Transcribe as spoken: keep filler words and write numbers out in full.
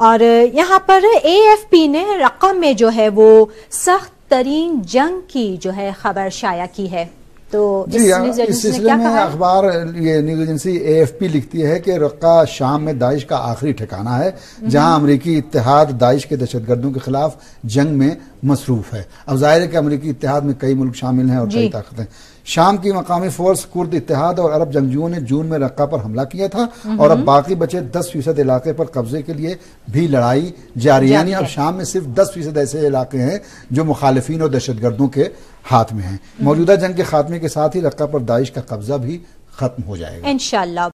और यहाँ पर ए एफ पी ने रक़्क़ा में जो है वो सख्त तरीन जंग की जो है खबर शाया की है। तो जी इस, इस सिलसिले में अखबार ये news agency A F P लिखती है कि रक़्क़ा शाम में दाइश का आखिरी ठिकाना है जहां अमरीकी इत्तेहाद दाइश के दहशतगर्दों के खिलाफ जंग में मसरूफ है। अब जाहिर है कि अमरीकी इत्तेहाद में कई मुल्क शामिल हैं और कई ताकतें। शाम की मकामी फोर्स कुर्द इत्तेहाद और अरब जंगजुओं ने जून में रक़्क़ा पर हमला किया था और अब बाकी बचे दस फीसद इलाके पर कब्जे के लिए भी लड़ाई जारी है। यानी अब शाम में सिर्फ दस फीसद ऐसे इलाके हैं जो मुखालिफिन और दहशतगर्दों के हाथ में हैं। मौजूदा जंग के खात्मे के साथ ही रक़्क़ा पर दाइश का कब्जा भी खत्म हो जाएगा इंशाअल्लाह।